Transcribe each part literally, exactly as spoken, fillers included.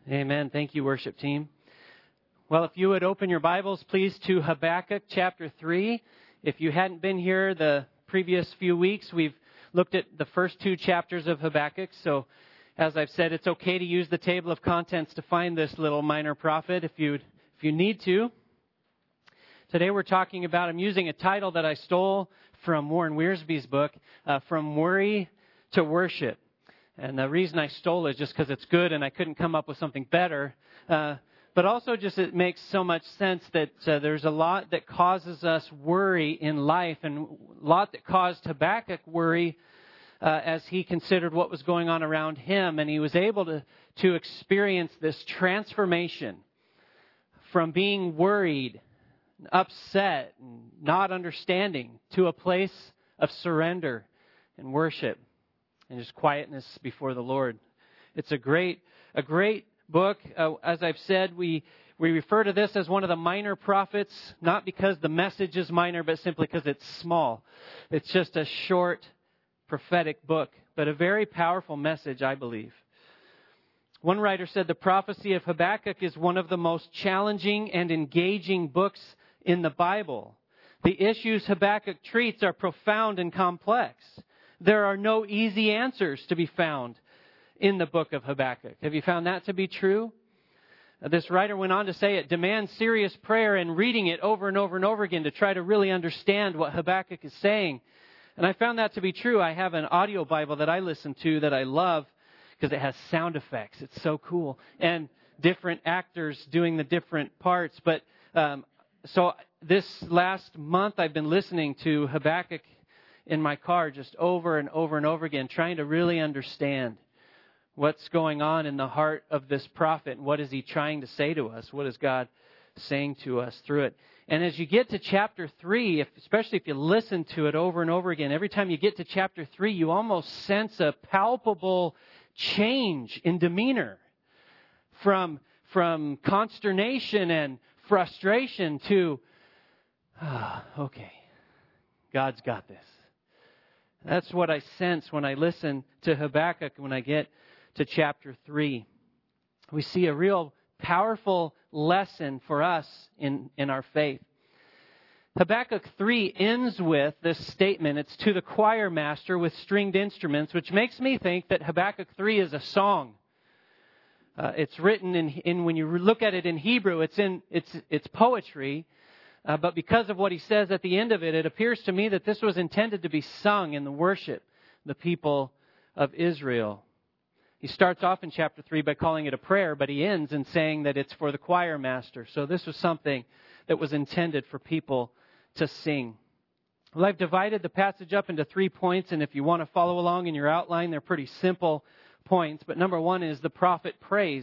Amen. Thank you, worship team. Well, if you would open your Bibles, please, to Habakkuk chapter three. If you hadn't been here the previous few weeks, we've looked at the first two chapters of Habakkuk. So, as I've said, it's okay to use the table of contents to find this little minor prophet if you if you need to. Today we're talking about, I'm using a title that I stole from Warren Wiersbe's book, uh, From Worry to Worship. And the reason I stole it is just because it's good and I couldn't come up with something better. Uh, but also just it makes so much sense that uh, there's a lot that causes us worry in life, and a lot that caused Habakkuk worry uh, as he considered what was going on around him. And he was able to, to experience this transformation from being worried, upset, and not understanding to a place of surrender and worship and just quietness before the Lord. It's a great, a great book. Uh, as I've said, we we refer to this as one of the minor prophets, not because the message is minor, but simply because it's small. It's just a short prophetic book, but a very powerful message, I believe. One writer said the prophecy of Habakkuk is one of the most challenging and engaging books in the Bible. The issues Habakkuk treats are profound and complex. There are no easy answers to be found in the book of Habakkuk. Have you found that to be true? This writer went on to say it demands serious prayer and reading it over and over and over again to try to really understand what Habakkuk is saying. And I found that to be true. I have an audio Bible that I listen to that I love because it has sound effects. It's so cool. And different actors doing the different parts. But um, so this last month I've been listening to Habakkuk in my car just over and over and over again, trying to really understand what's going on in the heart of this prophet. What is he trying to say to us? What is God saying to us through it? And as you get to chapter three, if, especially if you listen to it over and over again, every time you get to chapter three, you almost sense a palpable change in demeanor from, from consternation and frustration to, ah, okay, God's got this. That's what I sense when I listen to Habakkuk when I get to chapter three. We see a real powerful lesson for us in, in our faith. Habakkuk three ends with this statement. It's to the choir master with stringed instruments, which makes me think that Habakkuk three is a song. Uh, it's written in, in, when you look at it in Hebrew, it's in it's it's poetry. Uh, but because of what he says at the end of it, it appears to me that this was intended to be sung in the worship, the people of Israel. He starts off in chapter three by calling it a prayer, but he ends in saying that it's for the choir master. So this was something that was intended for people to sing. Well, I've divided the passage up into three points, and if you want to follow along in your outline, they're pretty simple points. But number one is the prophet prays.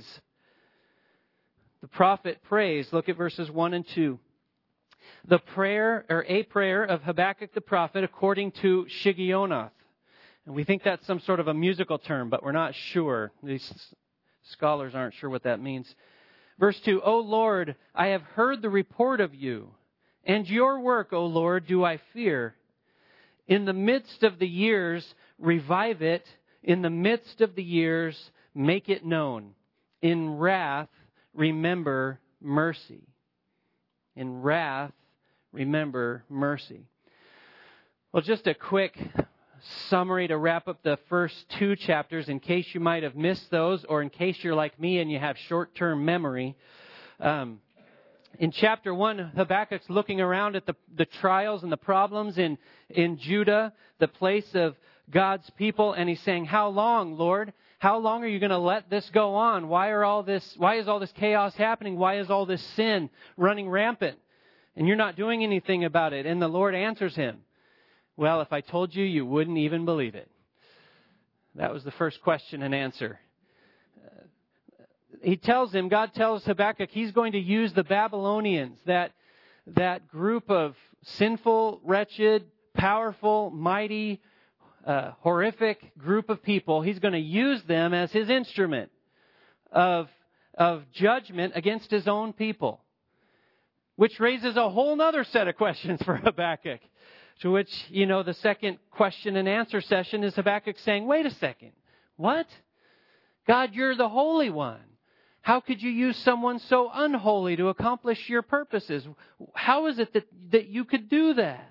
The prophet prays. Look at verses one and two. The prayer, or a prayer of Habakkuk the prophet according to Shigionoth. And we think that's some sort of a musical term, but we're not sure. These scholars aren't sure what that means. Verse two, O Lord, I have heard the report of you, and your work, O Lord, do I fear. In the midst of the years, revive it. In the midst of the years, make it known. In wrath, remember mercy. In wrath, remember mercy. Well, just a quick summary to wrap up the first two chapters in case you might have missed those, or in case you're like me and you have short-term memory. Um, in chapter one, Habakkuk's looking around at the, the trials and the problems in, in Judah, the place of God's people, and he's saying, how long, Lord? How long are you going to let this go on? Why are all this, why is all this chaos happening? Why is all this sin running rampant? And you're not doing anything about it. And the Lord answers him, well, if I told you, you wouldn't even believe it. That was the first question and answer. Uh, he tells him, God tells Habakkuk, he's going to use the Babylonians, that, that group of sinful, wretched, powerful, mighty, uh, horrific group of people. He's going to use them as his instrument of, of judgment against his own people. Which raises a whole other set of questions for Habakkuk. To which, you know, the second question and answer session is Habakkuk saying, wait a second, what? God, you're the Holy One. How could you use someone so unholy to accomplish your purposes? How is it that, that you could do that?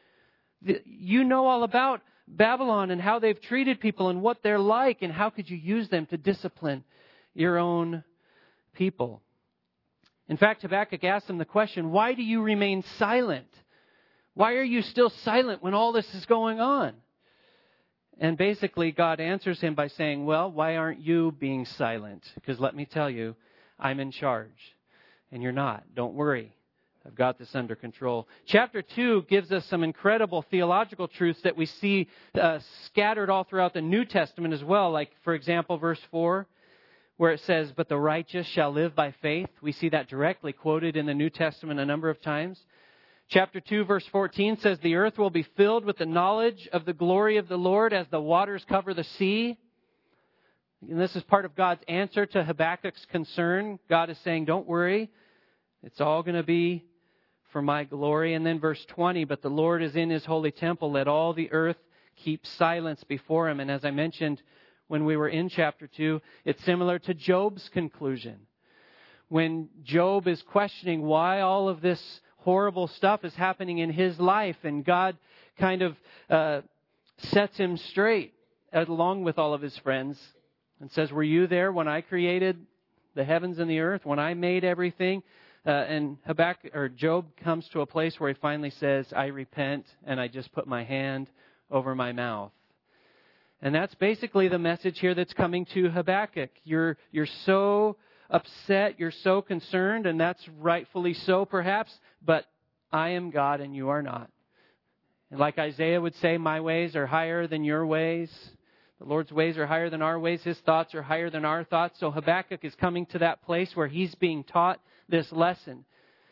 You know all about Babylon and how they've treated people and what they're like, and how could you use them to discipline your own people? In fact, Habakkuk asked them the question, why do you remain silent? Why are you still silent when all this is going on? And basically, God answers him by saying, well, why aren't you being silent? Because let me tell you, I'm in charge. And you're not. Don't worry. I've got this under control. Chapter two gives us some incredible theological truths that we see uh, scattered all throughout the New Testament as well. Like, for example, verse four, where it says, but the righteous shall live by faith. We see that directly quoted in the New Testament a number of times. Chapter two, verse fourteen says, the earth will be filled with the knowledge of the glory of the Lord as the waters cover the sea. And this is part of God's answer to Habakkuk's concern. God is saying, don't worry. It's all going to be for my glory. And then verse twenty, but the Lord is in his holy temple. Let all the earth keep silence before him. And as I mentioned when we were in chapter two, it's similar to Job's conclusion. When Job is questioning why all of this horrible stuff is happening in his life, and God kind of uh, sets him straight along with all of his friends and says, were you there when I created the heavens and the earth, when I made everything? Uh, and Habakkuk, or Job comes to a place where he finally says, I repent, and I just put my hand over my mouth. And that's basically the message here that's coming to Habakkuk. You're, you're so upset, you're so concerned, and that's rightfully so perhaps, but I am God and you are not. And like Isaiah would say, my ways are higher than your ways. The Lord's ways are higher than our ways. His thoughts are higher than our thoughts. So Habakkuk is coming to that place where he's being taught this lesson.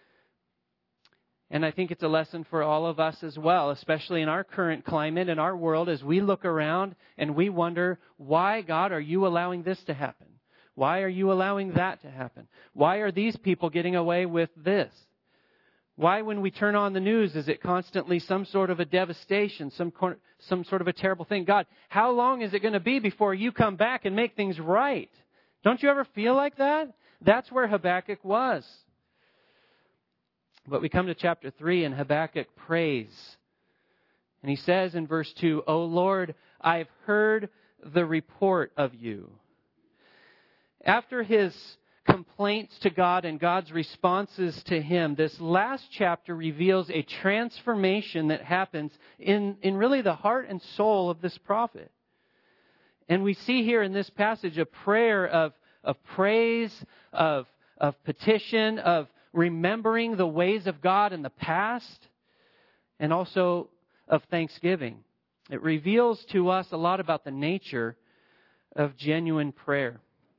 And I think it's a lesson for all of us as well, especially in our current climate, in our world, as we look around and we wonder, why, God, are you allowing this to happen? Why are you allowing that to happen? Why are these people getting away with this? Why, when we turn on the news, is it constantly some sort of a devastation, some some sort of a terrible thing? God, how long is it going to be before you come back and make things right? Don't you ever feel like that? That's where Habakkuk was. But we come to chapter three, and Habakkuk prays. And he says in verse two, O Lord, I've heard the report of you. After his complaints to God and God's responses to him, this last chapter reveals a transformation that happens in, in really the heart and soul of this prophet. And we see here in this passage a prayer of, of praise, of, of petition, of remembering the ways of God in the past, and also of thanksgiving. It reveals to us a lot about the nature of genuine prayer.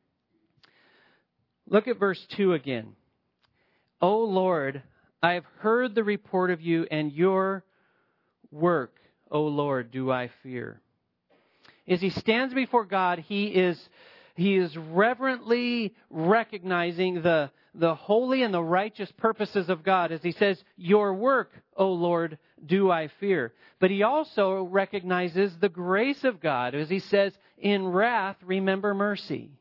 Look at verse two again. O Lord, I have heard the report of you, and your work, O Lord, do I fear. As he stands before God, he is, he is reverently recognizing the, the holy and the righteous purposes of God. As he says, your work, O Lord, do I fear. But he also recognizes the grace of God. As he says, in wrath, remember mercy.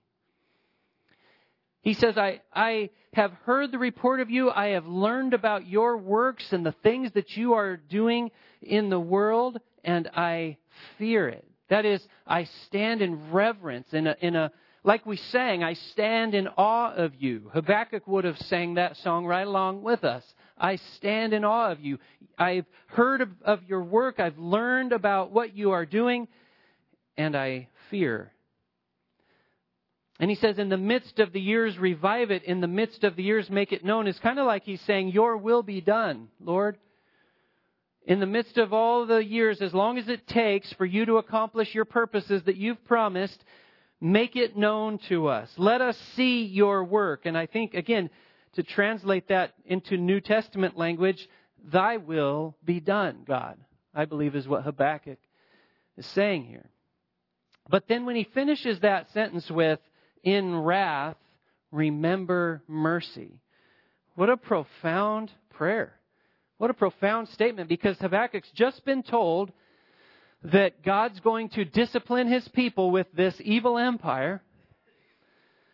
He says, I, I have heard the report of you. I have learned about your works and the things that you are doing in the world, and I fear it. That is, I stand in reverence, in a, in a, like we sang, I stand in awe of you. Habakkuk would have sang that song right along with us. I stand in awe of you. I've heard of, of your work. I've learned about what you are doing, and I fear. And he says, in the midst of the years, revive it. In the midst of the years, make it known. It's kind of like he's saying, your will be done, Lord. In the midst of all the years, as long as it takes for you to accomplish your purposes that you've promised, make it known to us. Let us see your work. And I think, again, to translate that into New Testament language, thy will be done, God, I believe is what Habakkuk is saying here. But then when he finishes that sentence with, in wrath, remember mercy. What a profound prayer. What a profound statement, because Habakkuk's just been told that God's going to discipline his people with this evil empire.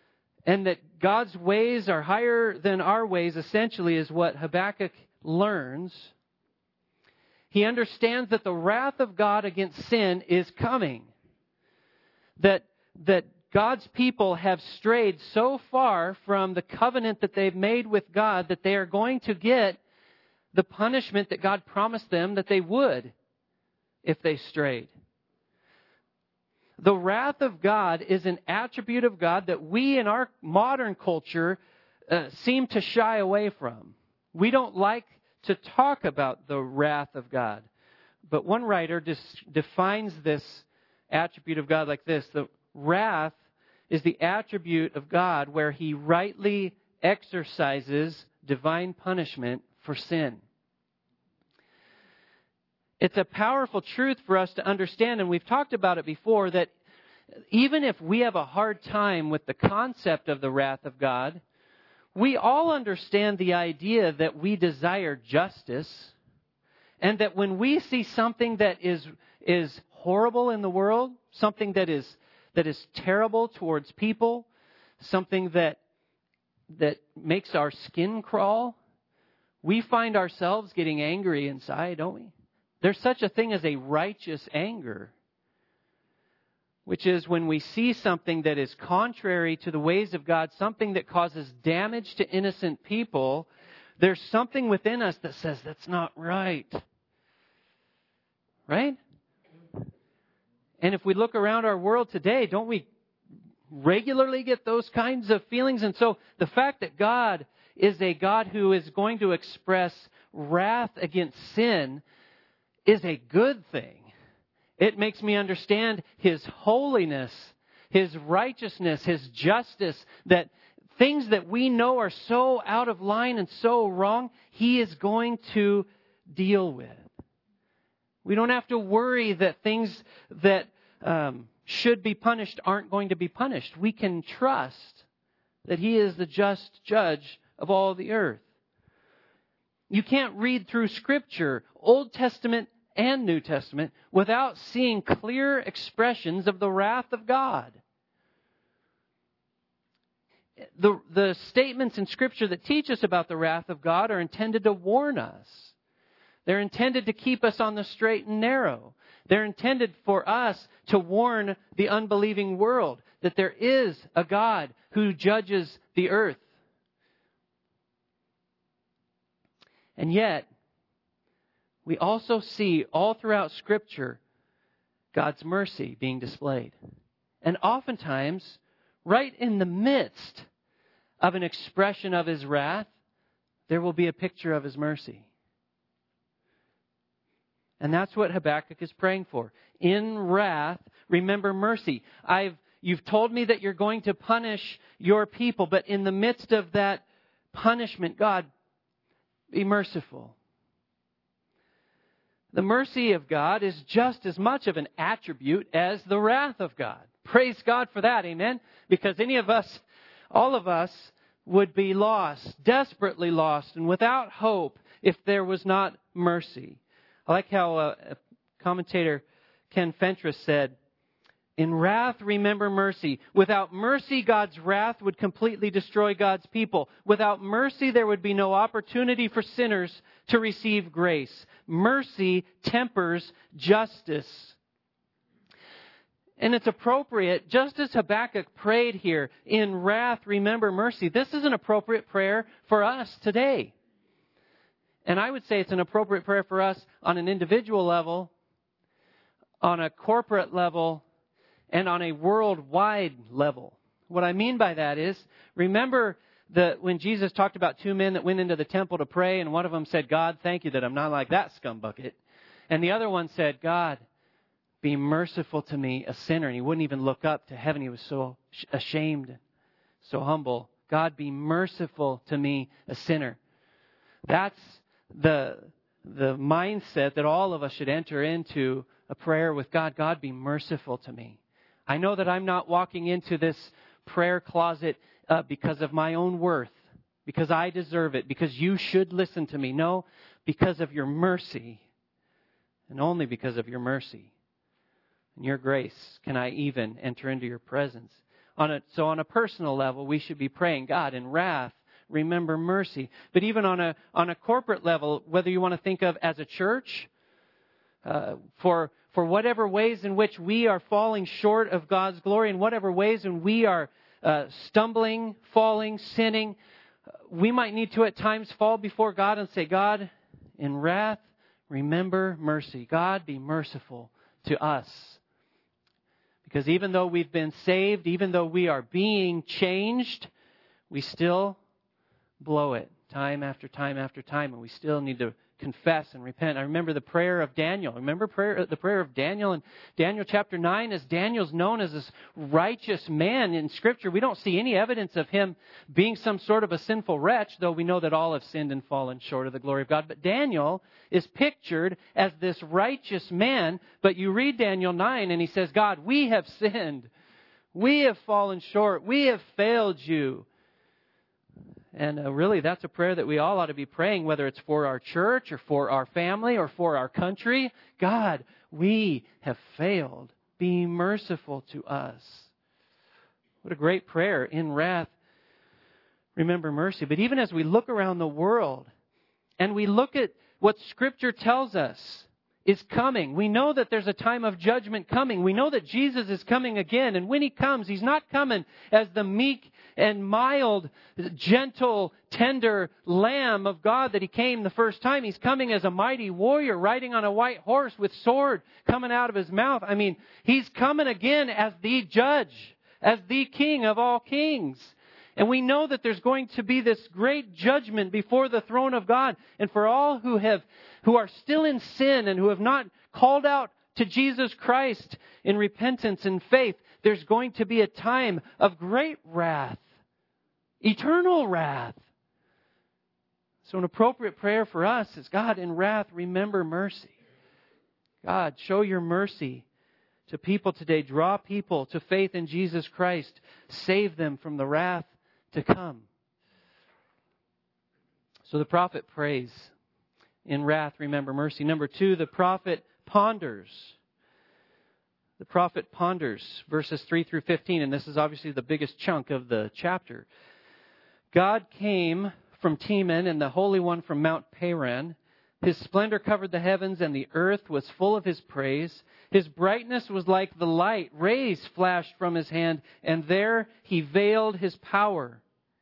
and that God's ways are higher than our ways, essentially, is what Habakkuk learns. He understands that the wrath of God against sin is coming. That, that God's people have strayed so far from the covenant that they've made with God that they are going to get the punishment that God promised them that they would if they strayed. The wrath of God is an attribute of God that we in our modern culture uh, seem to shy away from. We don't like to talk about the wrath of God. But one writer dis- defines this attribute of God like this: the wrath is the attribute of God where He rightly exercises divine punishment for sin. It's a powerful truth for us to understand, and we've talked about it before, that even if we have a hard time with the concept of the wrath of God, we all understand the idea that we desire justice, and that when we see something that is is horrible in the world, something that is that is terrible towards people, something that that makes our skin crawl, we find ourselves getting angry inside, don't we? There's such a thing as a righteous anger, which is when we see something that is contrary to the ways of God, something that causes damage to innocent people, there's something within us that says, that's not right. Right? And if we look around our world today, don't we regularly get those kinds of feelings? And so the fact that God is a God who is going to express wrath against sin is a good thing. It makes me understand His holiness, His righteousness, His justice, that things that we know are so out of line and so wrong, He is going to deal with. We don't have to worry that things that um, should be punished aren't going to be punished. We can trust that He is the just judge of all the earth. You can't read through Scripture, Old Testament and New Testament, without seeing clear expressions of the wrath of God. The, the statements in Scripture that teach us about the wrath of God are intended to warn us. They're intended to keep us on the straight and narrow. They're intended for us to warn the unbelieving world that there is a God who judges the earth. And yet, we also see all throughout Scripture God's mercy being displayed. And oftentimes, right in the midst of an expression of His wrath, there will be a picture of His mercy. And that's what Habakkuk is praying for. In wrath, remember mercy. I've you've told me that you're going to punish your people, but in the midst of that punishment, God, be merciful. The mercy of God is just as much of an attribute as the wrath of God. Praise God for that, amen? Because any of us, all of us, would be lost, desperately lost, and without hope if there was not mercy. I like how uh, commentator Ken Fentress said, "In wrath, remember mercy. Without mercy, God's wrath would completely destroy God's people. Without mercy, there would be no opportunity for sinners to receive grace. Mercy tempers justice." And it's appropriate, just as Habakkuk prayed here, in wrath, remember mercy. This is an appropriate prayer for us today. And I would say it's an appropriate prayer for us on an individual level, on a corporate level, and on a worldwide level. What I mean by that is, remember the, when Jesus talked about two men that went into the temple to pray, and one of them said, "God, thank you that I'm not like that scumbucket." And the other one said, "God, be merciful to me, a sinner." And he wouldn't even look up to heaven. He was so ashamed, so humble. "God, be merciful to me, a sinner." That's the, the mindset that all of us should enter into a prayer with God. God, be merciful to me. I know that I'm not walking into this prayer closet uh, because of my own worth, because I deserve it, because you should listen to me. No, because of your mercy, and only because of your mercy and your grace can I even enter into your presence. On a, so on a personal level, we should be praying, God, in wrath, remember mercy. But even on a on a corporate level, whether you want to think of as a church, uh, for for whatever ways in which we are falling short of God's glory, and whatever ways in we are uh, stumbling, falling, sinning, we might need to at times fall before God and say, God, in wrath, remember mercy. God, be merciful to us. Because even though we've been saved, even though we are being changed, we still blow it time after time after time, and we still need to confess and repent. I remember the prayer of Daniel. Remember prayer, the prayer of Daniel in Daniel chapter nine, as Daniel's known as this righteous man in Scripture. We don't see any evidence of him being some sort of a sinful wretch, though we know that all have sinned and fallen short of the glory of God. But Daniel is pictured as this righteous man. But you read Daniel nine and he says, God, we have sinned. We have fallen short. We have failed you. And uh, really, that's a prayer that we all ought to be praying, whether it's for our church or for our family or for our country. God, we have failed. Be merciful to us. What a great prayer. In wrath, remember mercy. But even as we look around the world and we look at what Scripture tells us is coming, we know that there's a time of judgment coming. We know that Jesus is coming again. And when He comes, He's not coming as the meek and mild, gentle, tender Lamb of God that He came the first time. He's coming as a mighty warrior riding on a white horse with sword coming out of His mouth. I mean, He's coming again as the judge, as the King of all kings. And we know that there's going to be this great judgment before the throne of God. And for all who have, who are still in sin and who have not called out to Jesus Christ in repentance and faith, there's going to be a time of great wrath. Eternal wrath. So an appropriate prayer for us is, God, in wrath, remember mercy. God, show your mercy to people today. Draw people to faith in Jesus Christ. Save them from the wrath to come. So the prophet prays, in wrath, remember mercy. Number two, the prophet ponders. The prophet ponders, verses three through fifteen, and this is obviously the biggest chunk of the chapter. God came from Teman and the Holy One from Mount Paran. His splendor covered the heavens and the earth was full of His praise. His brightness was like the light. Rays flashed from His hand, and there He veiled His power.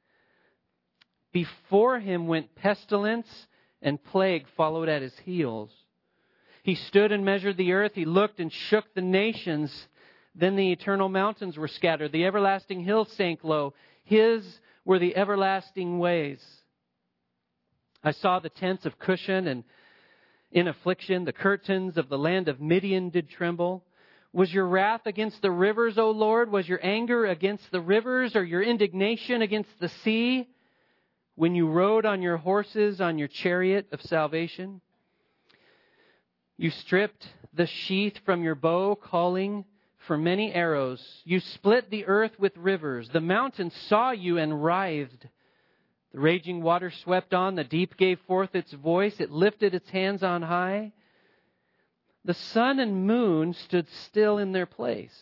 Before Him went pestilence, and plague followed at His heels. He stood and measured the earth. He looked and shook the nations. Then the eternal mountains were scattered. The everlasting hills sank low. His were the everlasting ways. I saw the tents of Cushan, and in affliction the curtains of the land of Midian did tremble. Was your wrath against the rivers, O Lord? Was your anger against the rivers, or your indignation against the sea? When you rode on your horses, on your chariot of salvation? You stripped the sheath from your bow, calling for many arrows. You split the earth with rivers. The mountains saw you and writhed. The raging water swept on. The deep gave forth its voice. It lifted its hands on high. The sun and moon stood still in their place.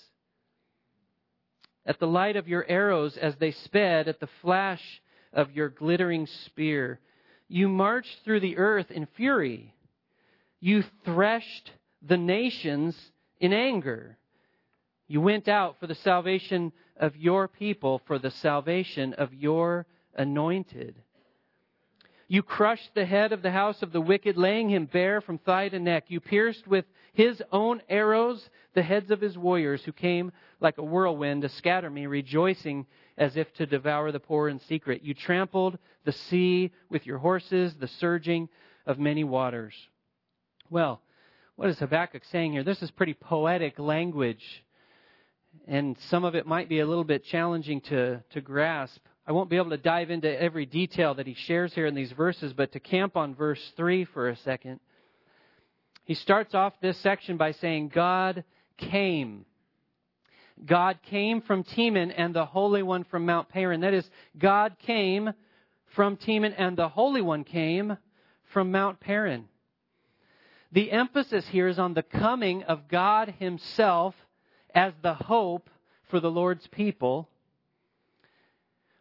At the light of your arrows as they sped, at the flash of your glittering spear, you marched through the earth in fury. You threshed the nations in anger. You went out for the salvation of your people, for the salvation of your anointed. You crushed the head of the house of the wicked, laying him bare from thigh to neck. You pierced with His own arrows the heads of His warriors, who came like a whirlwind to scatter me, rejoicing as if to devour the poor in secret. You trampled the sea with your horses, the surging of many waters. Well, what is Habakkuk saying here? This is pretty poetic language, and some of it might be a little bit challenging to, to grasp. I won't be able to dive into every detail that he shares here in these verses, but to camp on verse three for a second. He starts off this section by saying, God came. God came from Teman and the Holy One from Mount Paran. That is, God came from Teman and the Holy One came from Mount Paran. The emphasis here is on the coming of God Himself as the hope for the Lord's people.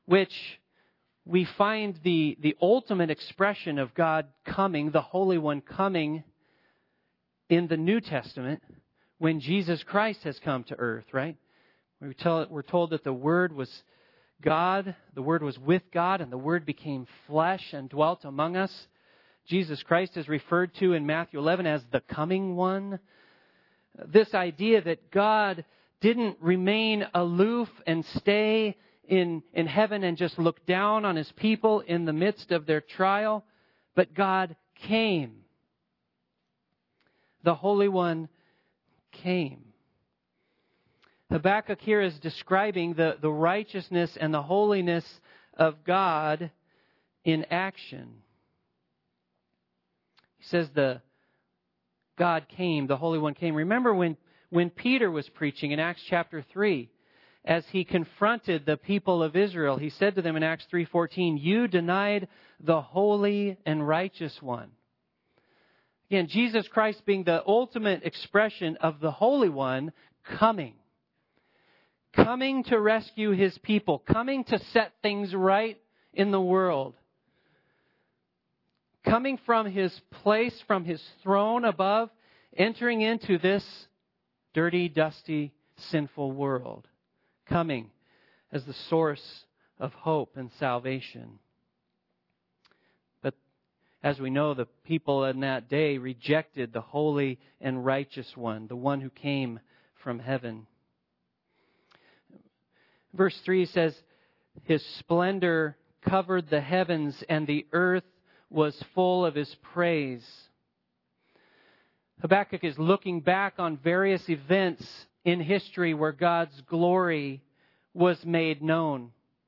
which we find the, the ultimate expression of God coming, the Holy One coming in the New Testament when Jesus Christ has come to earth, right? We tell, we're told that the Word was God, the Word was with God, and the Word became flesh and dwelt among us. Jesus Christ is referred to in Matthew eleven as the coming one. This idea that God didn't remain aloof and stay in, in heaven and just look down on His people in the midst of their trial, but God came. The Holy One came. Habakkuk here is describing the, the righteousness and the holiness of God in action. He says the God came, the Holy One came. Remember when, when Peter was preaching in Acts chapter three, as he confronted the people of Israel, he said to them in Acts three fourteen, "You denied the holy and righteous one." Again, Jesus Christ being the ultimate expression of the Holy One coming. Coming to rescue His people. Coming to set things right in the world. Coming from His place, from His throne above, entering into this dirty, dusty, sinful world. Coming as the source of hope and salvation. But as we know, the people in that day rejected the holy and righteous one, the one who came from heaven. Verse three says, His splendor covered the heavens, and the earth was full of His praise. Habakkuk is looking back on various events in history where God's glory was made known.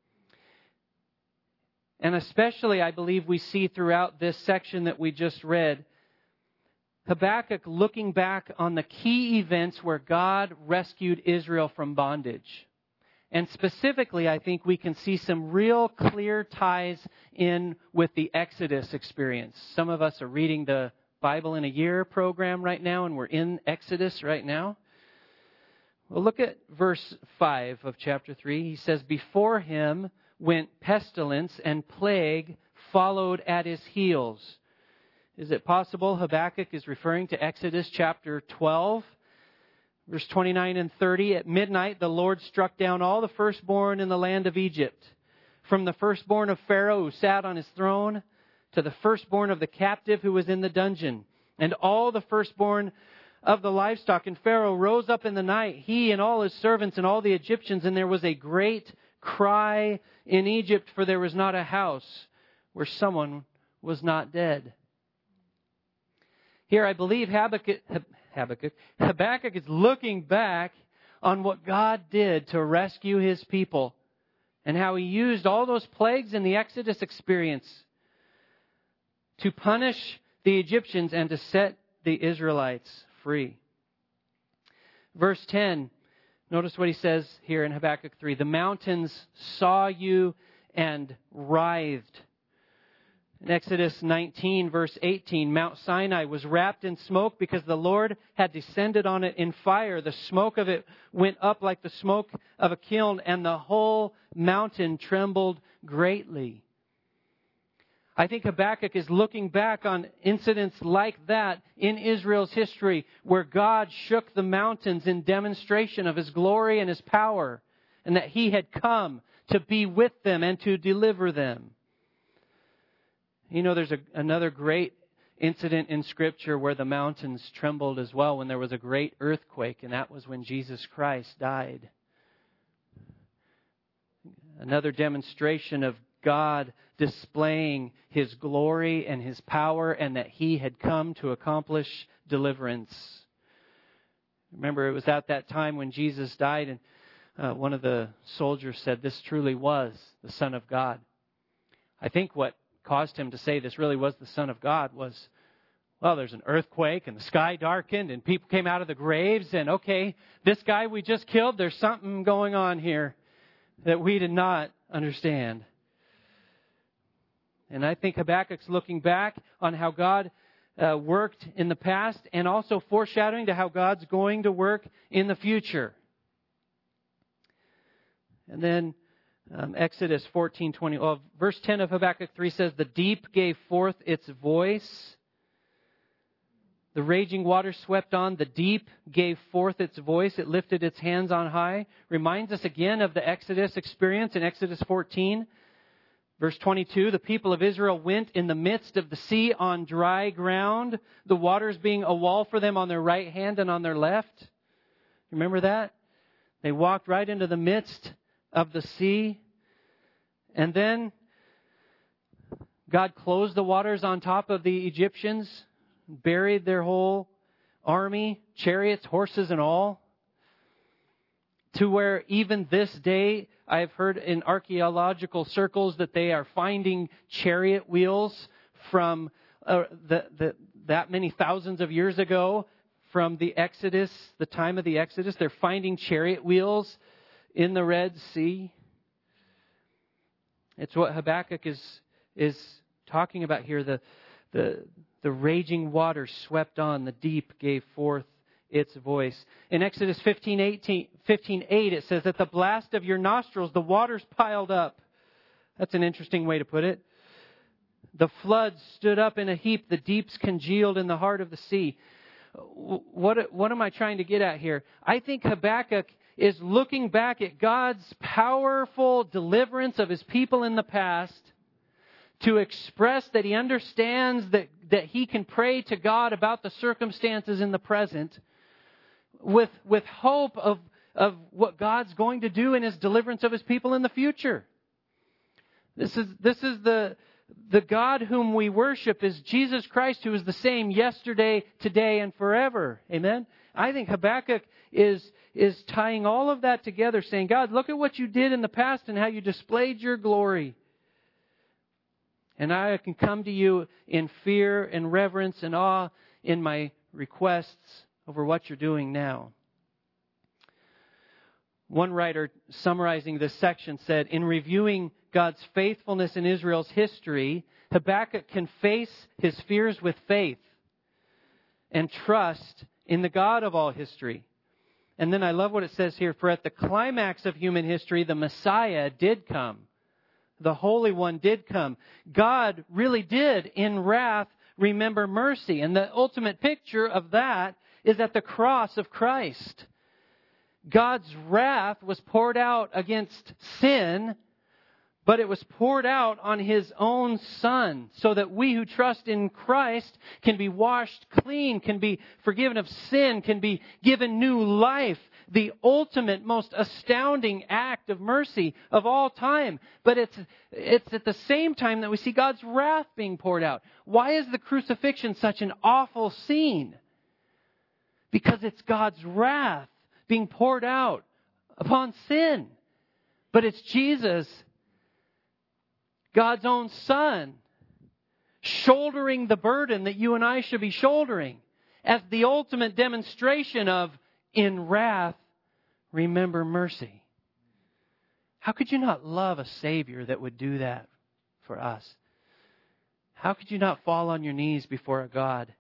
And especially, I believe, we see throughout this section that we just read, Habakkuk looking back on the key events where God rescued Israel from bondage. And specifically, I think we can see some real clear ties in with the Exodus experience. Some of us are reading the Bible in a Year program right now, and we're in Exodus right now. Well, look at verse five of chapter three. He says, "Before him went pestilence, and plague followed at his heels." Is it possible Habakkuk is referring to Exodus chapter twelve? Verse twenty-nine and thirty, "At midnight the Lord struck down all the firstborn in the land of Egypt, from the firstborn of Pharaoh who sat on his throne, to the firstborn of the captive who was in the dungeon, and all the firstborn of the livestock. And Pharaoh rose up in the night, he and all his servants and all the Egyptians, and there was a great cry in Egypt, for there was not a house where someone was not dead." Here I believe Habakkuk, Habakkuk, Habakkuk is looking back on what God did to rescue His people and how He used all those plagues in the Exodus experience to punish the Egyptians and to set the Israelites free. Verse ten, notice what he says here in Habakkuk three. "The mountains saw you and writhed." In Exodus nineteen, verse eighteen, "Mount Sinai was wrapped in smoke because the Lord had descended on it in fire. The smoke of it went up like the smoke of a kiln, and the whole mountain trembled greatly." I think Habakkuk is looking back on incidents like that in Israel's history, where God shook the mountains in demonstration of His glory and His power, and that He had come to be with them and to deliver them. You know, there's a, another great incident in Scripture where the mountains trembled as well, when there was a great earthquake, and that was when Jesus Christ died. Another demonstration of God displaying His glory and His power, and that He had come to accomplish deliverance. Remember, it was at that time when Jesus died, and uh, one of the soldiers said, "This truly was the Son of God." I think what caused him to say this really was the Son of God was, well, there's an earthquake and the sky darkened and people came out of the graves, and okay, this guy we just killed, there's something going on here that we did not understand. And I think Habakkuk's looking back on how God uh, worked in the past, and also foreshadowing to how God's going to work in the future. And then Um, Exodus fourteen twenty. Well, verse ten of Habakkuk three says, "The deep gave forth its voice. The raging waters swept on. The deep gave forth its voice. It lifted its hands on high." Reminds us again of the Exodus experience in Exodus fourteen. Verse twenty-two, "The people of Israel went in the midst of the sea on dry ground, the waters being a wall for them on their right hand and on their left." Remember that? They walked right into the midst of the sea. And then God closed the waters on top of the Egyptians, buried their whole army, chariots, horses, and all, to where even this day, I've heard in archaeological circles that they are finding chariot wheels from uh, the, the, that many thousands of years ago, from the Exodus, the time of the Exodus. They're finding chariot wheels in the Red Sea. It's what Habakkuk is is talking about here. The the the raging waters swept on, the deep gave forth its voice. In Exodus fifteen eight, it says, "At the blast of your nostrils, the waters piled up." That's an interesting way to put it. "The floods stood up in a heap, the deeps congealed in the heart of the sea." What, what am I trying to get at here? I think Habakkuk is looking back at God's powerful deliverance of His people in the past to express that he understands that, that he can pray to God about the circumstances in the present with, with hope of, of what God's going to do in His deliverance of His people in the future. This is, this is the, the God whom we worship is Jesus Christ, who is the same yesterday, today, and forever. Amen? I think Habakkuk is, is tying all of that together, saying, God, look at what you did in the past and how you displayed your glory. And I can come to you in fear and reverence and awe in my requests over what you're doing now. One writer summarizing this section said, in reviewing God's faithfulness in Israel's history, Habakkuk can face his fears with faith and trust in the God of all history. And then I love what it says here, for at the climax of human history, the Messiah did come. The Holy One did come. God really did, in wrath, remember mercy. And the ultimate picture of that is at the cross of Christ. God's wrath was poured out against sin, but it was poured out on His own Son, so that we who trust in Christ can be washed clean, can be forgiven of sin, can be given new life. The ultimate, most astounding act of mercy of all time. But it's, it's at the same time that we see God's wrath being poured out. Why is the crucifixion such an awful scene? Because it's God's wrath being poured out upon sin. But it's Jesus, God's own Son, shouldering the burden that you and I should be shouldering as the ultimate demonstration of, in wrath, remember mercy. How could you not love a Savior that would do that for us? How could you not fall on your knees before a God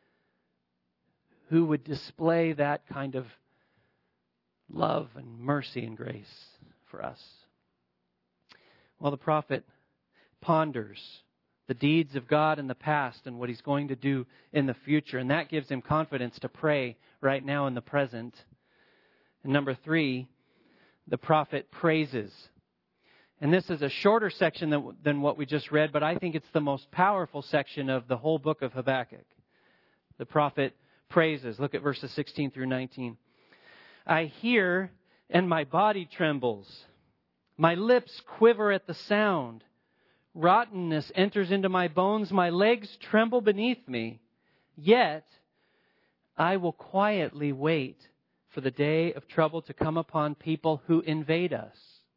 who would display that kind of love and mercy and grace for us? Well, the prophet ponders the deeds of God in the past and what He's going to do in the future. And that gives him confidence to pray right now in the present. And number three, the prophet praises. And this is a shorter section than, than what we just read, but I think it's the most powerful section of the whole book of Habakkuk. The prophet praises. Look at verses sixteen through nineteen. I hear and my body trembles. My lips quiver at the sound. Rottenness enters into my bones. My legs tremble beneath me. Yet I will quietly wait for the day of trouble to come upon people who invade us.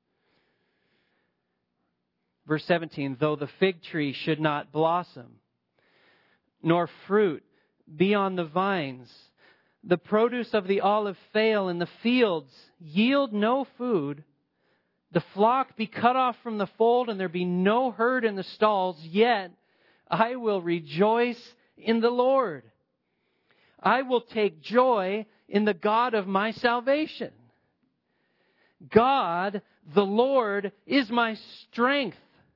Verse seventeen, though the fig tree should not blossom, nor fruit be on the vines, the produce of the olive fail, and the fields yield no food, the flock be cut off from the fold, and there be no herd in the stalls, yet I will rejoice in the Lord. I will take joy in the God of my salvation. God, the Lord, is my strength.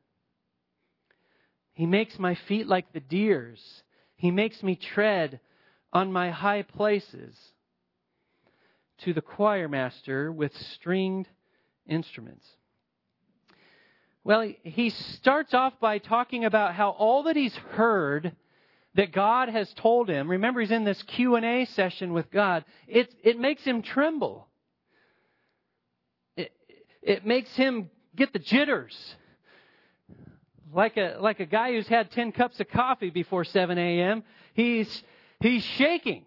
He makes my feet like the deer's. He makes me tread on my high places. To the choir master with stringed instruments. Well, he starts off by talking about how all that he's heard that God has told him, remember he's in this Q and A session with God, it, it makes him tremble. It, it makes him get the jitters. Like a, like a guy who's had ten cups of coffee before seven a.m., he's, he's shaking.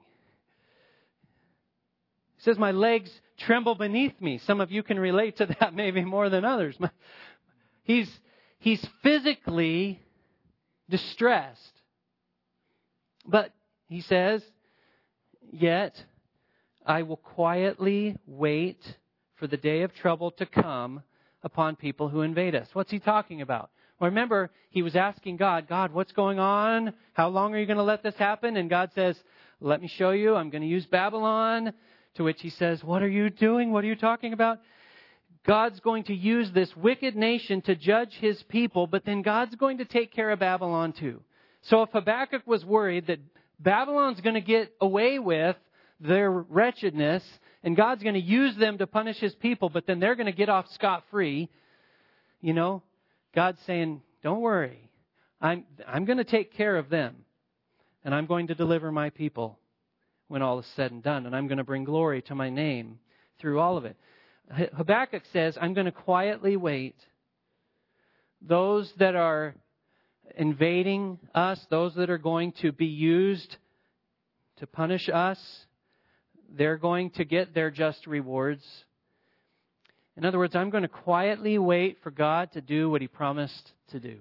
He says, my legs tremble beneath me. Some of you can relate to that maybe more than others. He's, he's physically distressed. But he says, yet I will quietly wait for the day of trouble to come upon people who invade us. What's he talking about? Well, remember, he was asking God, God, what's going on? How long are you going to let this happen? And God says, let me show you. I'm going to use Babylon. To which he says, what are you doing? What are you talking about? God's going to use this wicked nation to judge his people, but then God's going to take care of Babylon too. So if Habakkuk was worried that Babylon's going to get away with their wretchedness and God's going to use them to punish his people, but then they're going to get off scot-free, you know, God's saying, don't worry. I'm, I'm going to take care of them, and I'm going to deliver my people when all is said and done, and I'm going to bring glory to my name through all of it. Habakkuk says, I'm going to quietly wait. Those that are invading us, those that are going to be used to punish us, they're going to get their just rewards. In other words, I'm going to quietly wait for God to do what he promised to do.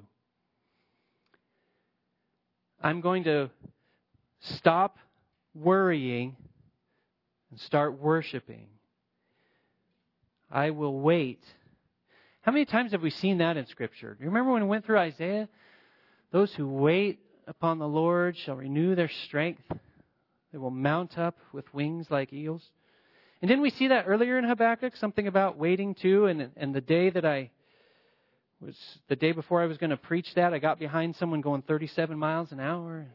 I'm going to stop worrying and start worshiping. I will wait. How many times have we seen that in Scripture? Do you remember when we went through Isaiah? Those who wait upon the Lord shall renew their strength. They will mount up with wings like eagles. And didn't we see that earlier in Habakkuk? Something about waiting too. And, and the day that I was, the day before I was going to preach that, I got behind someone going thirty-seven miles an hour.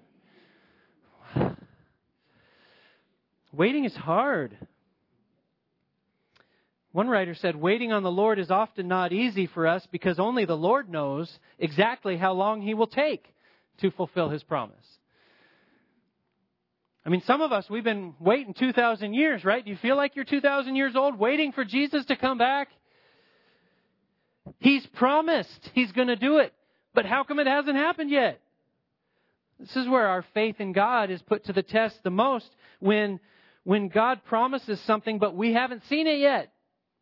Waiting is hard. One writer said, waiting on the Lord is often not easy for us because only the Lord knows exactly how long he will take to fulfill his promise. I mean, some of us, we've been waiting two thousand years, right? Do you feel like you're two thousand years old waiting for Jesus to come back? He's promised he's going to do it. But how come it hasn't happened yet? This is where our faith in God is put to the test the most, when when God promises something, but we haven't seen it yet.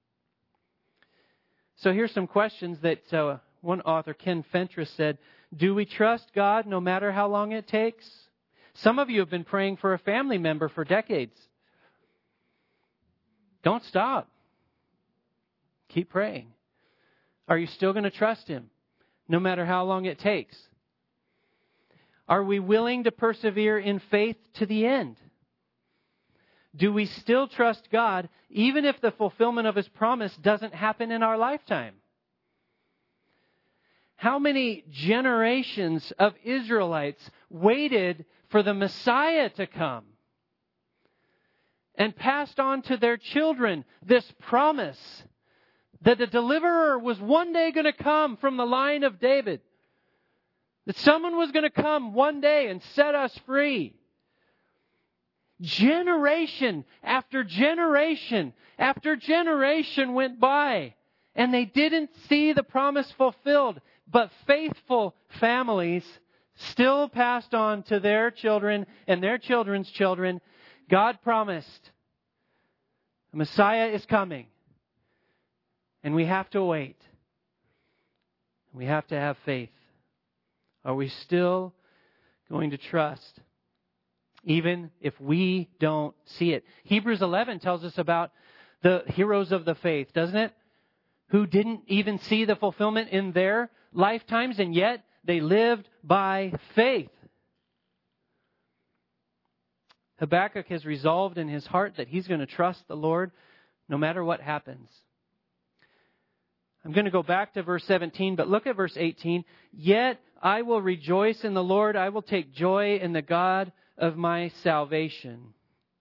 So here's some questions that uh, one author, Ken Fentress, said. Do we trust God no matter how long it takes? Some of you have been praying for a family member for decades. Don't stop. Keep praying. Are you still going to trust him no matter how long it takes? Are we willing to persevere in faith to the end? Do we still trust God even if the fulfillment of his promise doesn't happen in our lifetime? How many generations of Israelites waited for the Messiah to come and passed on to their children this promise that the deliverer was one day going to come from the line of David? That someone was going to come one day and set us free. Generation after generation after generation went by, and they didn't see the promise fulfilled. But faithful families still passed on to their children and their children's children. God promised the Messiah is coming. And we have to wait. We have to have faith. Are we still going to trust, even if we don't see it? Hebrews eleven tells us about the heroes of the faith, doesn't it? Who didn't even see the fulfillment in their lifetimes, and yet they lived by faith. Habakkuk has resolved in his heart that he's going to trust the Lord no matter what happens. I'm going to go back to verse seventeen, but look at verse eighteen. Yet I will rejoice in the Lord. I will take joy in the God of my salvation.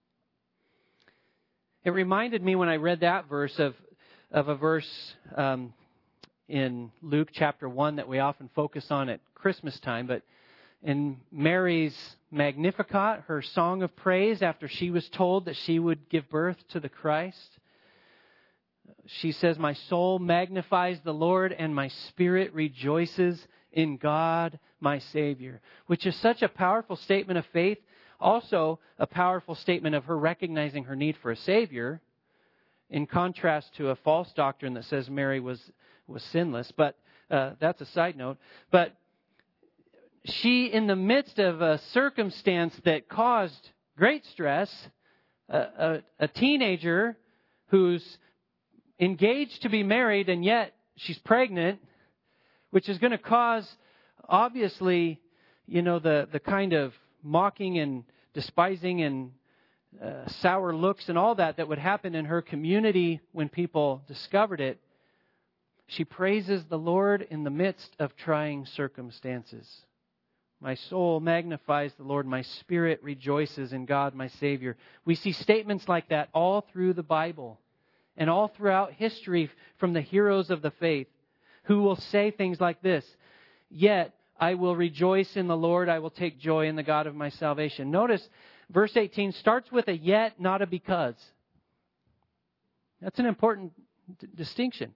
It reminded me when I read that verse of, of a verse um, in Luke chapter one that we often focus on at Christmas time. But in Mary's Magnificat, her song of praise after she was told that she would give birth to the Christ, she says, my soul magnifies the Lord and my spirit rejoices in God, my Savior. Which is such a powerful statement of faith. Also a powerful statement of her recognizing her need for a Savior. In contrast to a false doctrine that says Mary was, was sinless. But uh, that's a side note. But she, in the midst of a circumstance that caused great stress, a, a, a teenager who's engaged to be married and yet she's pregnant, which is going to cause, obviously, you know, the, the kind of mocking and despising and uh, sour looks and all that that would happen in her community when people discovered it. She praises the Lord in the midst of trying circumstances. My soul magnifies the Lord. My spirit rejoices in God, my Savior. We see statements like that all through the Bible and all throughout history from the heroes of the faith who will say things like this. Yet I will rejoice in the Lord. I will take joy in the God of my salvation. Notice verse eighteen starts with a yet, not a because. That's an important d- distinction.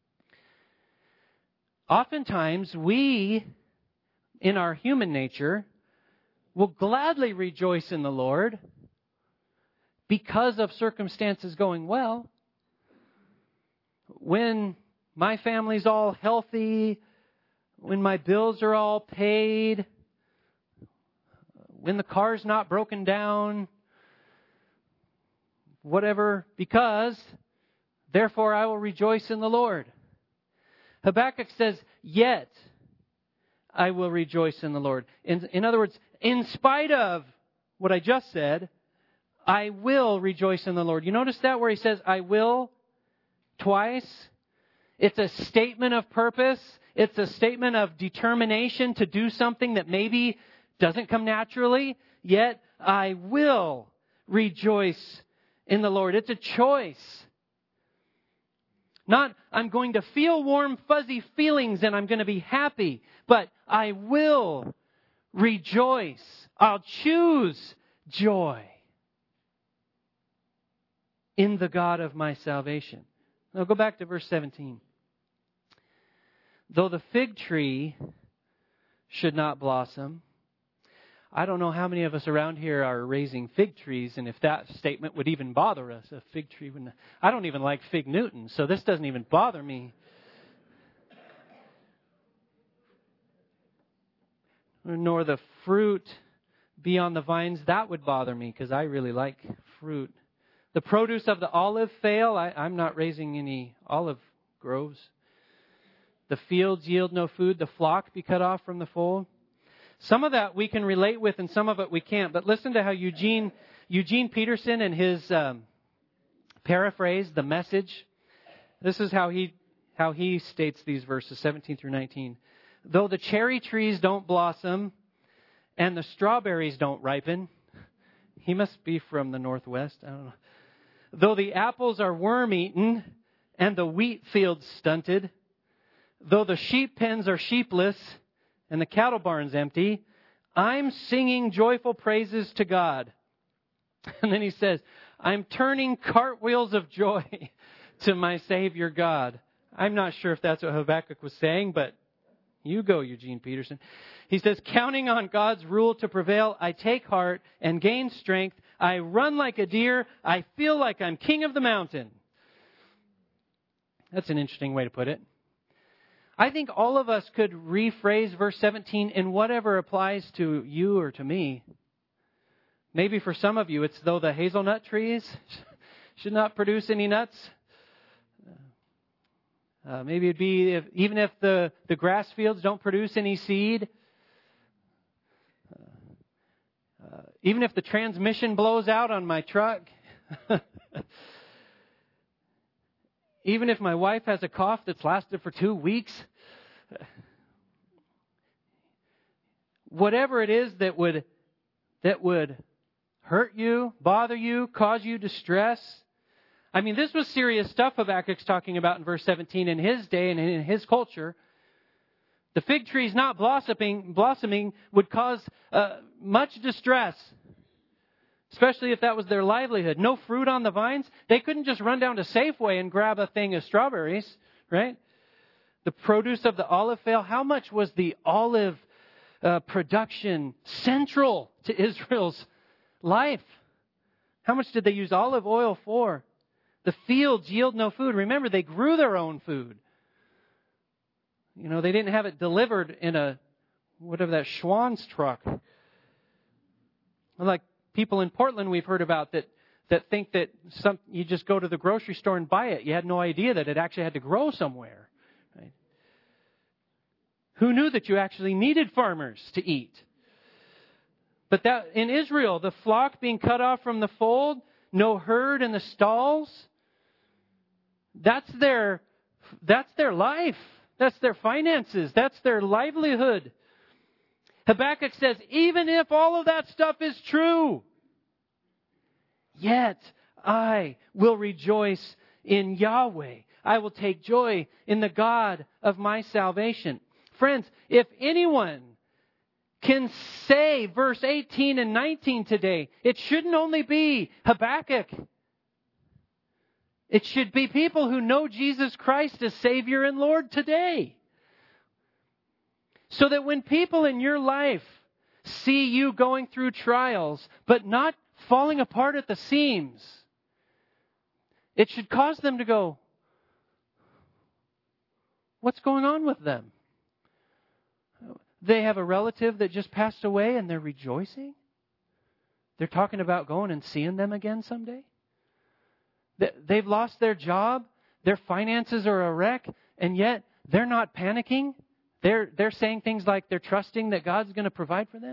Oftentimes we, in our human nature, will gladly rejoice in the Lord because of circumstances going well. When my family's all healthy, when my bills are all paid, when the car's not broken down, whatever, because, therefore I will rejoice in the Lord. Habakkuk says, yet I will rejoice in the Lord. In, in other words, in spite of what I just said, I will rejoice in the Lord. You notice that where he says, I will, twice? It's a statement of purpose. It's a statement of determination to do something that maybe doesn't come naturally. Yet I will rejoice in the Lord. It's a choice. Not, I'm going to feel warm, fuzzy feelings and I'm going to be happy. But I will rejoice. I'll choose joy in the God of my salvation. Now go back to verse seventeen. Though the fig tree should not blossom. I don't know how many of us around here are raising fig trees, and if that statement would even bother us. A fig tree wouldn't. I don't even like fig Newton, so this doesn't even bother me. Nor the fruit be on the vines. That would bother me because I really like fruit. The produce of the olive fail. I, I'm not raising any olive groves. The fields yield no food. The flock be cut off from the fold. Some of that we can relate with and some of it we can't. But listen to how Eugene Eugene Peterson in his um, paraphrase, The Message. This is how he how he states these verses, seventeen through nineteen. Though the cherry trees don't blossom and the strawberries don't ripen. He must be from the Northwest. I don't know. Though the apples are worm-eaten and the wheat fields stunted. Though the sheep pens are sheepless and the cattle barn's empty, I'm singing joyful praises to God. And then he says, I'm turning cartwheels of joy to my Savior God. I'm not sure if that's what Habakkuk was saying, but you go, Eugene Peterson. He says, counting on God's rule to prevail, I take heart and gain strength. I run like a deer. I feel like I'm king of the mountain. That's an interesting way to put it. I think all of us could rephrase verse seventeen in whatever applies to you or to me. Maybe for some of you, it's though the hazelnut trees should not produce any nuts. Uh, maybe it'd be if, even if the, the grass fields don't produce any seed. Uh, uh, even if the transmission blows out on my truck. even if my wife has a cough that's lasted for two weeks, whatever it is that would that would hurt you, bother you, cause you distress. I mean, this was serious stuff Habakkuk's talking about in verse seventeen. In his day and in his culture, the fig trees not blossoming, blossoming would cause uh, much distress, especially if that was their livelihood. No fruit on the vines. They couldn't just run down to Safeway and grab a thing of strawberries, right? The produce of the olive fail. How much was the olive uh, production central to Israel's life? How much did they use olive oil for? The fields yield no food. Remember, they grew their own food. You know, they didn't have it delivered in a, whatever that, Schwann's truck. Like people in Portland we've heard about that, that think that some, you just go to the grocery store and buy it. You had no idea that it actually had to grow somewhere. Right? Who knew that you actually needed farmers to eat? But that in Israel, the flock being cut off from the fold, no herd in the stalls, that's their, that's their life. That's their finances. That's their livelihood. Habakkuk says, even if all of that stuff is true, yet I will rejoice in Yahweh. I will take joy in the God of my salvation. Friends, if anyone can say verse eighteen and nineteen today, it shouldn't only be Habakkuk. It should be people who know Jesus Christ as Savior and Lord today. So that when people in your life see you going through trials, but not falling apart at the seams, it should cause them to go, what's going on with them? They have a relative that just passed away and they're rejoicing? They're talking about going and seeing them again someday? They've lost their job, their finances are a wreck, and yet they're not panicking. They're, they're saying things like they're trusting that God's going to provide for them.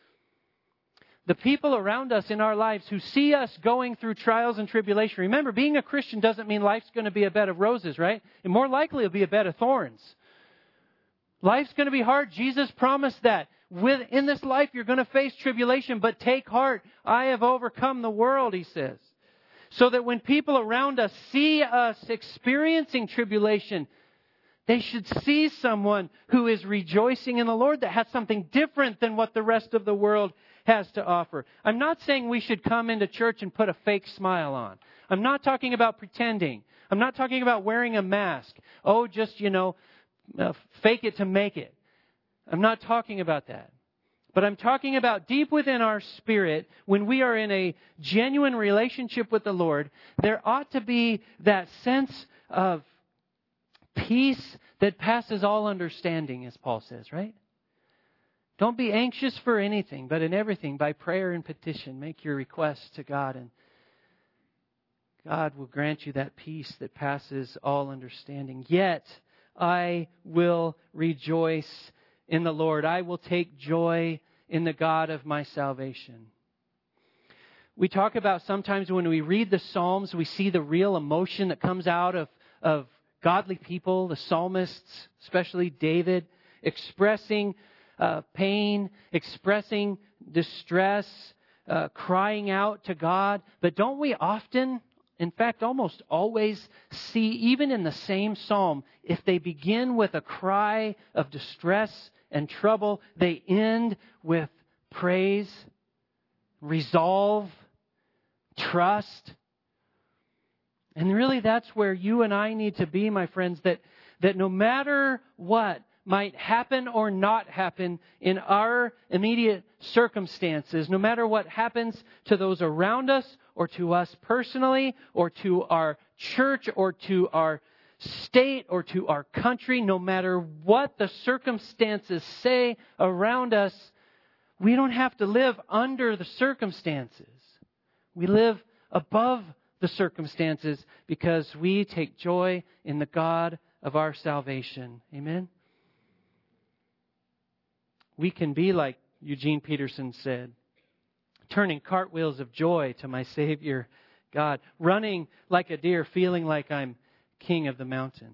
The people around us in our lives who see us going through trials and tribulation. Remember, being a Christian doesn't mean life's going to be a bed of roses, right? And more likely it'll be a bed of thorns. Life's going to be hard. Jesus promised that. With, in this life you're going to face tribulation, but take heart. I have overcome the world, he says. So that when people around us see us experiencing tribulation, they should see someone who is rejoicing in the Lord, that has something different than what the rest of the world has to offer. I'm not saying we should come into church and put a fake smile on. I'm not talking about pretending. I'm not talking about wearing a mask. Oh, just, you know, uh, fake it to make it. I'm not talking about that. But I'm talking about deep within our spirit, when we are in a genuine relationship with the Lord, there ought to be that sense of peace that passes all understanding, as Paul says, right? Don't be anxious for anything, but in everything, by prayer and petition, make your requests to God, and God will grant you that peace that passes all understanding. Yet I will rejoice in the Lord. I will take joy in the God of my salvation. We talk about sometimes when we read the Psalms, we see the real emotion that comes out of, of godly people, the psalmists, especially David, expressing uh, pain, expressing distress, uh, crying out to God. But don't we often, in fact, almost always see, even in the same psalm, if they begin with a cry of distress and trouble, they end with praise, resolve, trust. And really that's where you and I need to be, my friends, that, that no matter what might happen or not happen in our immediate circumstances, no matter what happens to those around us or to us personally or to our church or to our state or to our country, no matter what the circumstances say around us, we don't have to live under the circumstances. We live above the circumstances because we take joy in the God of our salvation. Amen? We can be like Eugene Peterson said, turning cartwheels of joy to my Savior God, running like a deer, feeling like I'm King of the mountain.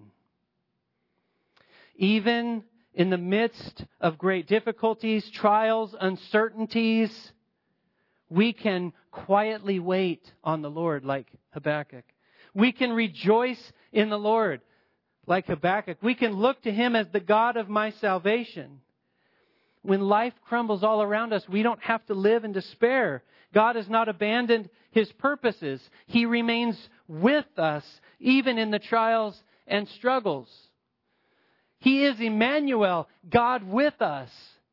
Even in the midst of great difficulties, trials, uncertainties, we can quietly wait on the Lord like Habakkuk. We can rejoice in the Lord like Habakkuk. We can look to Him as the God of my salvation. When life crumbles all around us, we don't have to live in despair. God has not abandoned His purposes. He remains with us even in the trials and struggles. He is Emmanuel, God with us.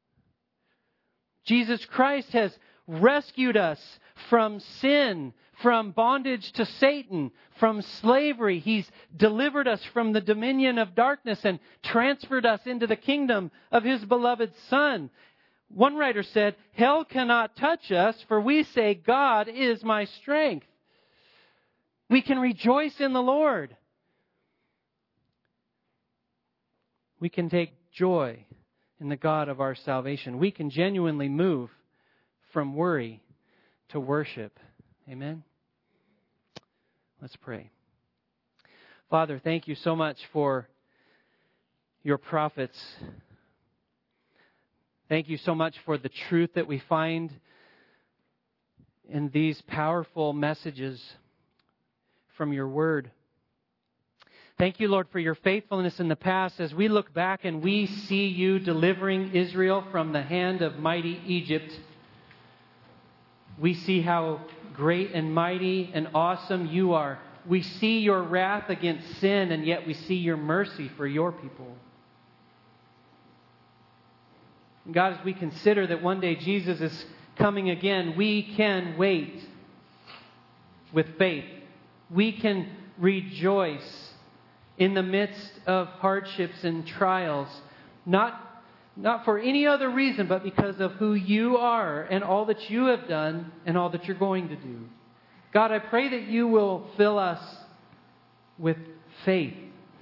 Jesus Christ has rescued us from sin, from bondage to Satan, from slavery. He's delivered us from the dominion of darkness and transferred us into the kingdom of His beloved Son. One writer said, "Hell cannot touch us, for we say, God is my strength." We can rejoice in the Lord. We can take joy in the God of our salvation. We can genuinely move from worry to worship. Amen? Let's pray. Father, thank you so much for your prophets. Thank you so much for the truth that we find in these powerful messages from your word. Thank you, Lord, for your faithfulness in the past as we look back and we see you delivering Israel from the hand of mighty Egypt. We see how great and mighty and awesome you are. We see your wrath against sin, and yet we see your mercy for your people. And God, as we consider that one day Jesus is coming again, we can wait with faith. We can rejoice in the midst of hardships and trials, not, not for any other reason, but because of who you are and all that you have done and all that you're going to do. God, I pray that you will fill us with faith,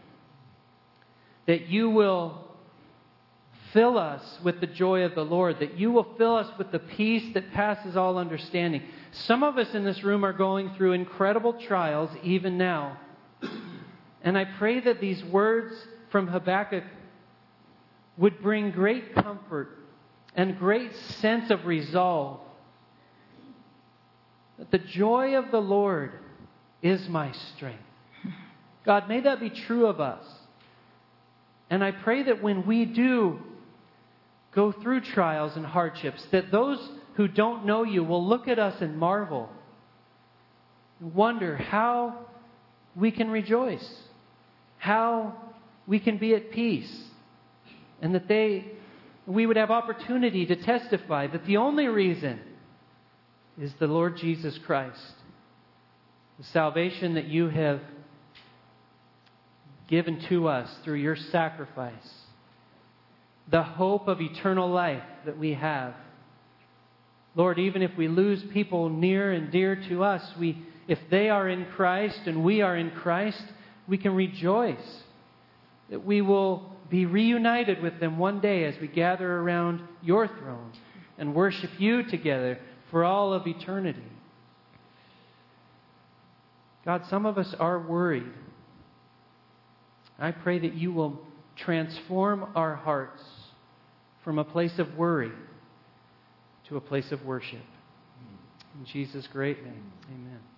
that you will fill us with the joy of the Lord, that you will fill us with the peace that passes all understanding. Some of us in this room are going through incredible trials even now. And I pray that these words from Habakkuk would bring great comfort and great sense of resolve. That the joy of the Lord is my strength. God, may that be true of us. And I pray that when we do go through trials and hardships, that those who don't know you will look at us and marvel and wonder how we can rejoice, how we can be at peace, and that they, we would have opportunity to testify that the only reason is the Lord Jesus Christ, the salvation that you have given to us through your sacrifice, the hope of eternal life that we have. Lord, even if we lose people near and dear to us, we, if they are in Christ and we are in Christ, we can rejoice that we will be reunited with them one day as we gather around your throne and worship you together for all of eternity. God, some of us are worried. I pray that you will transform our hearts from a place of worry to a place of worship. In Jesus' great name, amen.